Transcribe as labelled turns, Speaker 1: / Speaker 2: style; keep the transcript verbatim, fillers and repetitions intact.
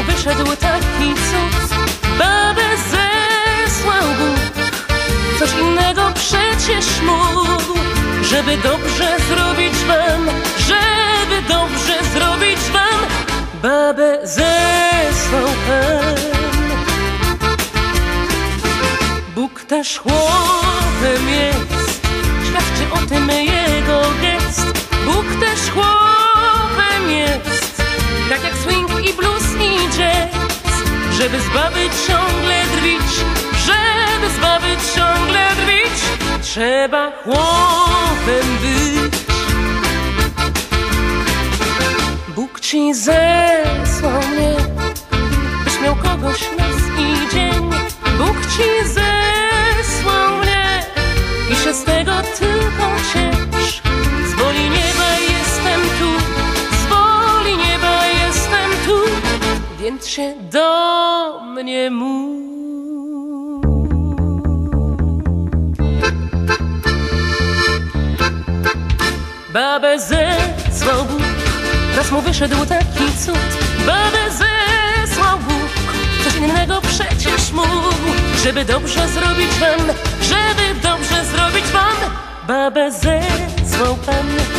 Speaker 1: wyszedł taki cud. Babę zesłał Bóg, coś innego przecież mógł, żeby dobrze zrobić wam, żeby dobrze zrobić wam. Babę zesłał Pan. Bóg też chłopem jest, świadczy o tym jego gest. Bóg też chłopem jest, tak jak swing i blues i jazz, żeby z baby ciągle drwić, żeby z baby ciągle drwić, trzeba chłopem być. Bóg ci zesłał mnie, byś miał kogoś noc i dzień. Bóg ci zesłał mnie i się z tego tylko ciesz. Z woli nieba jestem tu, z woli nieba jestem tu, więc się do mnie mów. Babę zesłał Bóg, raz mu wyszedł taki cud. Babę zesłał Bóg, coś innego przecież mógł, żeby dobrze zrobić wam, żeby dobrze zrobić wam. Babę zesłał Pan.